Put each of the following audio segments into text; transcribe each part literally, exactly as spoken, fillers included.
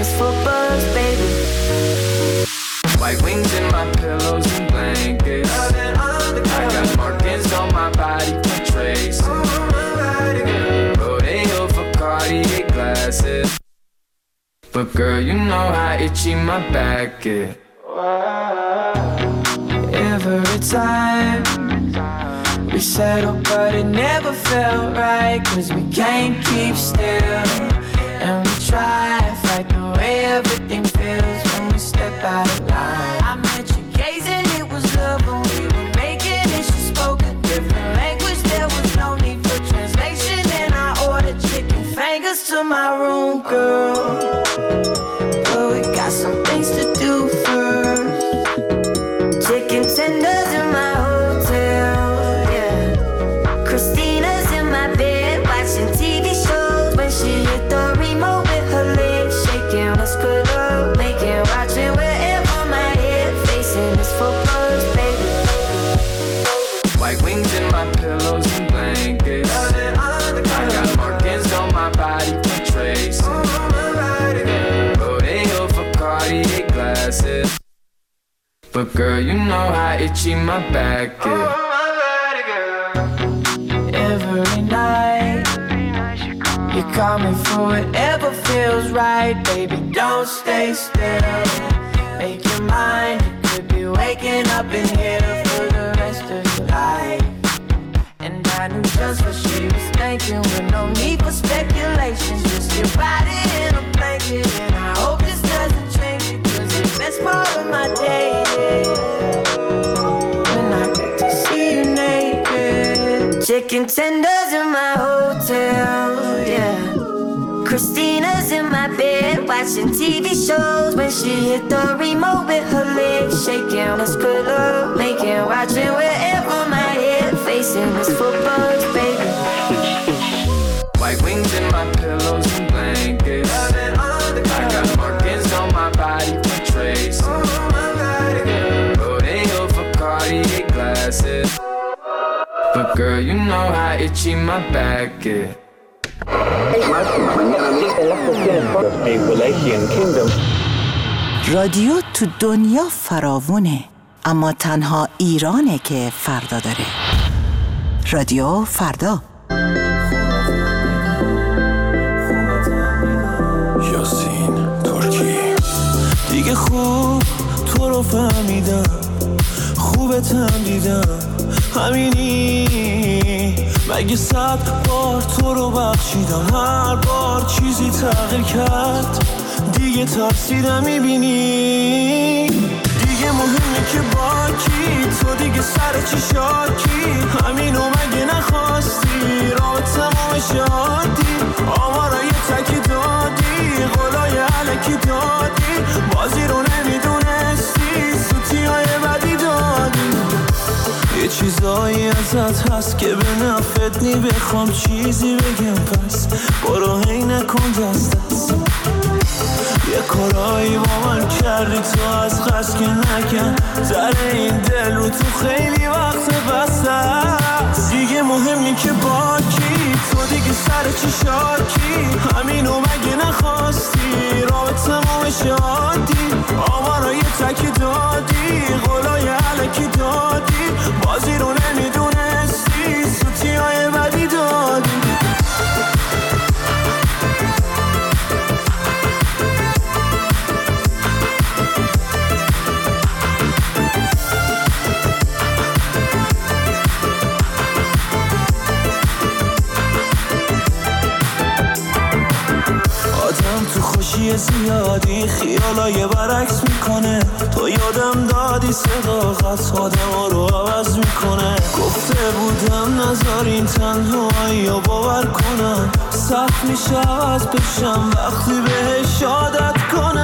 is for bugs, baby. White wings in my pillows and blankets. I got markings on my body for traces. Rodeo for Cartier glasses. But girl, you know how itchy my back is. Every time we settle, but it never felt right. Cause we can't keep still. And we try to fight the way everything feels when we step out of line. I met you gazing, it was love when we were making it. She spoke a different language, there was no need for translation. And I ordered chicken fingers to my room, girl. But we got some things to do first. Chicken tenders in my hotel, yeah. Christina's in my bed watching T V shows. When she hit the remote with her legs shaking, let's put up, making, watching wherever my head facing is for bugs, baby. White wings in my pillows and blankets. I got markings on my body for traces. Rodeo for Cartier glasses. But girl, you know how itchy my back is. Every night you call me for whatever feels right. Baby, don't stay still. Make your mind, you could be waking up in here for the rest of your life. And I knew just what she was thinking, with no need for speculation. Just your body in a blanket. And I hope this doesn't change it, cause it's the best part of my day. When I get to see you naked. Chicken tenders in my hotel, yeah. Christina's in my bed watching T V shows. When she hit the remote with her legs shaking, let's put up, making, watching wherever my head facing is for bugs, baby. White wings in my pillows and blankets. I got markings on my body for traces. Rodeo for Cartier glasses. But girl, you know how itchy my back is. رادیو تو دنیا فراوونه، اما تنها ایرانه که فردا داره. رادیو فردا. یاسین ترکی. دیگه خوب تو رو فهمیدم، خوبتم دیدم، همینی. مگه صد بار تو رو بخشیدم، هر بار چیزی تغییر کرد، دیگه تاثیرم میبینی. دیگه مهمه که با کی، تو دیگه سر چی شاکی، همینو مگه نخواستی، رابطمو شادی، آمارای تکی دادی، قولای علکی دادی، بازی رو نمیدونستی، سوتی های بدی دادی. یه چیزایی ازت هست که به نفت نی، بخوام چیزی بگم پس برو هی نکن دست دست. یه کارایی با من کردی تو از قصد که نکن، در این دل رو تو خیلی وقت بسته است. دیگه مهمی که با کی، تو دیگه سر چی شاکی، همینو مگه نخواستی، رابطمو شادی، آمارای تکی دادی، قولای علکی دادی، بازی رو نمیدونستی، سوتی های بدی دادی. خوشی زیادی خیالای برعکس میکنه، تو یادم دادی صداقت آدم رو عوض میکنه. گفته بودم نذارین تنهایی رو باور کنم، سخت میشه عوض بشم وقتی بهش عادت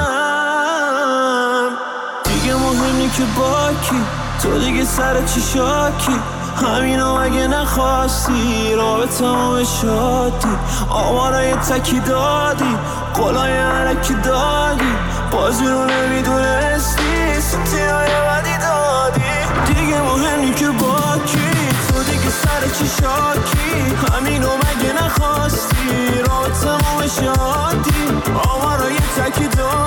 کنم. دیگه مهمی که با کی، تو دیگه سر چی شاکی، همینو مگه نخواستی، رابطمو به شادی، آمارای تکی دادی، قولای علکی دادی، بازی رو نمیدونستی، سوتی های بدی دادی. دیگه مهمی که با کی، تو دیگه سر چی شاکی، همینو مگه نخواستی، رابطمو به شادی، آمارای تکی دادی،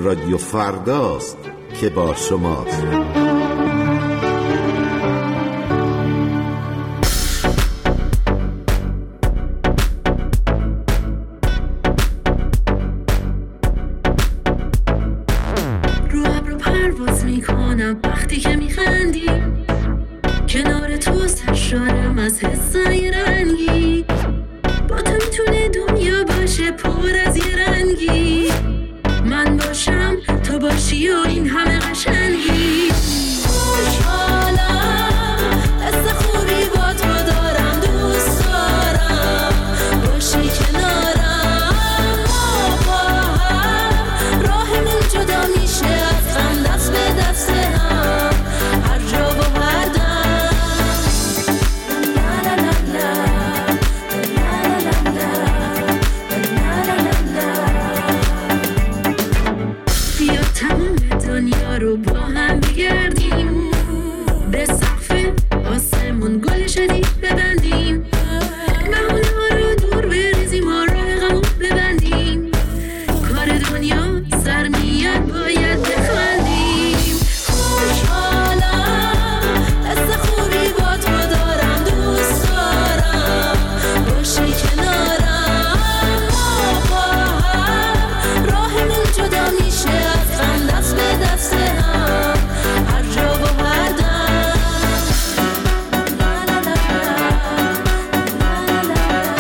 رادیو فرداست که با شماست. رو ابرو پرواز میکنم وقتی که میخندی، کنار تو سرشارم از حسای رنگی، با تو میتونه دنیا باشه پر از یه رنگی، من باشم تو باشی و این همه قشنگی. خوشحالم حس خوبی با تو دارم، دوست دارم باشی کنارم، ما با هم راهمون جدا میشه از هم، دست به دست هم هر جا و هر دم. لا لا لا لا لا لا لا لا لا. بیا تمام دنیا رو با هم بگردیم، به سقف آسمون گل شدید ببندیم، بهونه ها رو دور بریزیم و راه غمون ببندیم، کار دنیا سر میاد باید بخندیم. خوشحالم حس خوبی با تو دارم، دوست دارم باشی کنارم، ما با هم راهمون جدا میشه از هم، دست به دست هم هر جا و هر دم. لا لا لا لا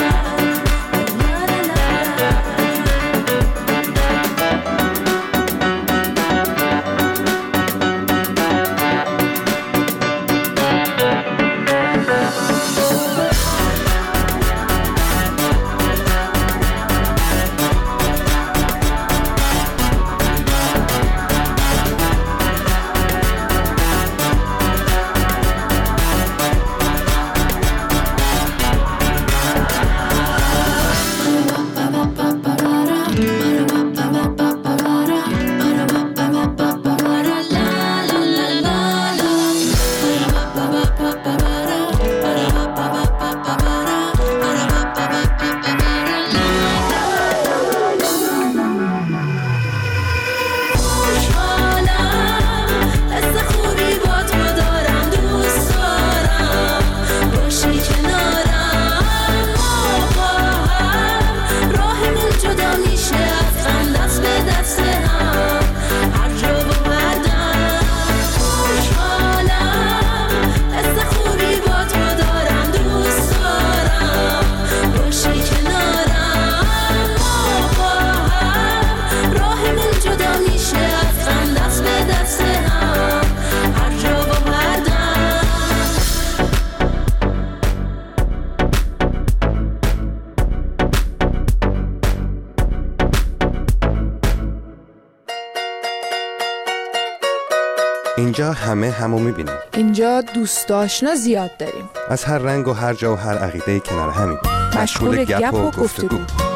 اینجا همه همو میبینیم. اینجا دوست آشنا زیاد داریم، از هر رنگ و هر جا و هر عقیده کنار همین، مشغول گپ و گفتگو.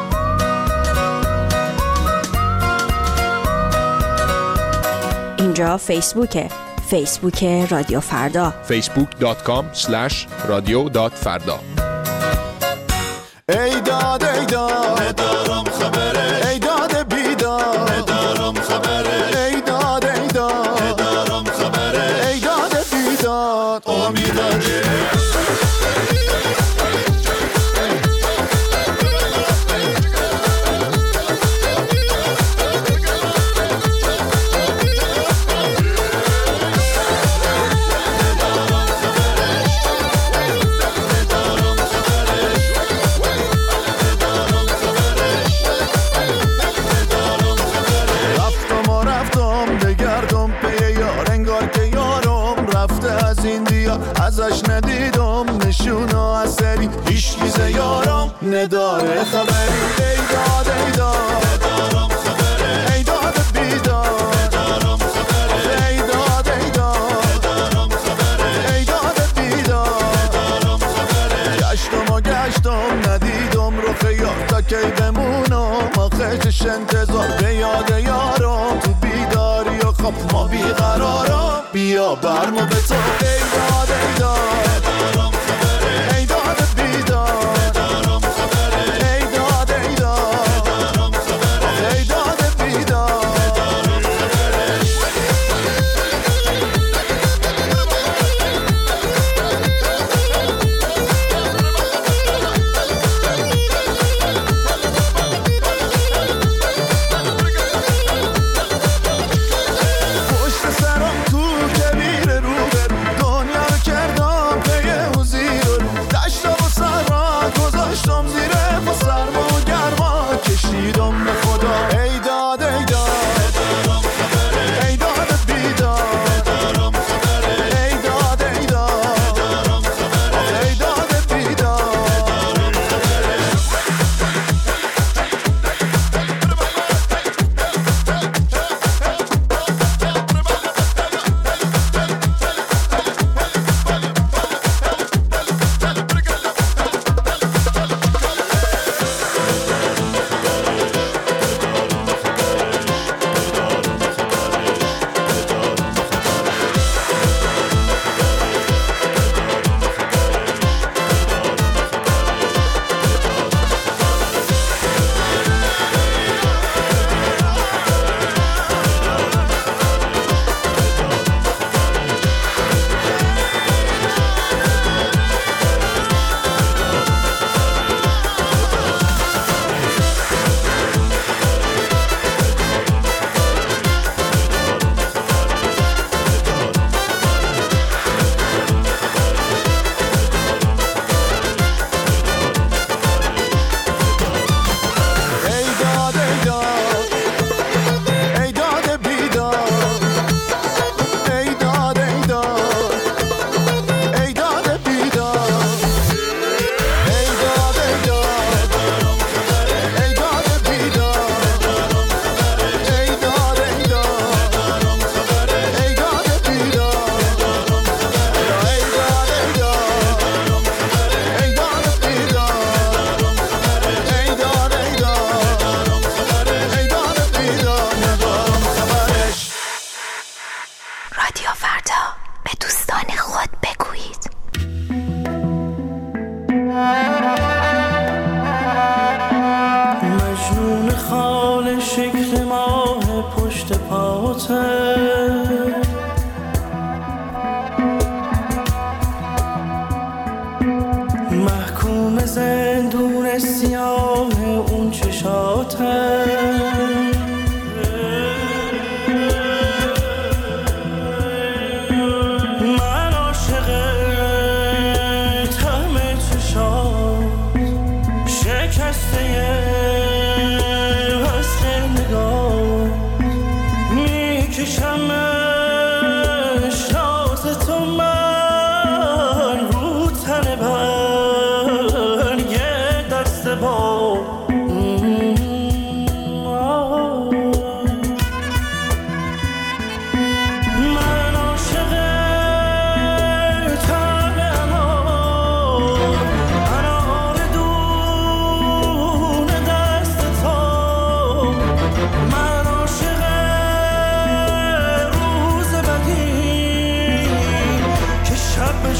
اینجا فیسبوکه، فیسبوک رادیو فردا، فیسبوک دات کام اسلش رادیو دات فردا. ای داد ای داد ندارم خبره، ای داد بیداد ندارم خبره، ای داد ای داد ندارم خبره، ای داد بیداد امیداجه. ازش ندیدم نشونو اثری، هیچ چیز یارم نداره خبری. ای داد ای داد ندارم خبره، ای داد بیداد ندارم خبره، ای داد ای داد ندارم خبره، ای داد بیداد ندارم خبره. گشتم و گشتم ندیدم رو خیار تا کی بمونم، آخه چش انتظار به یاد یارم، تو بیداری و خواب ما بیقرارم، بیا برمو به تو. ای داد ای داد ندارم خبره، ای داد بیداد ندارم خبره، ای داد ای داد ندارم خبره، ای داد بیداد ندارم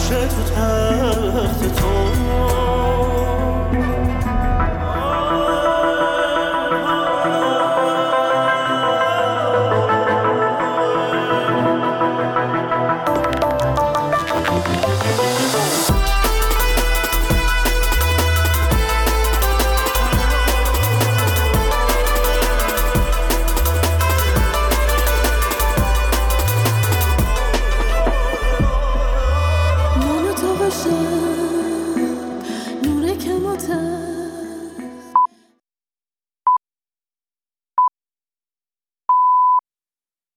باشه تو تخت تو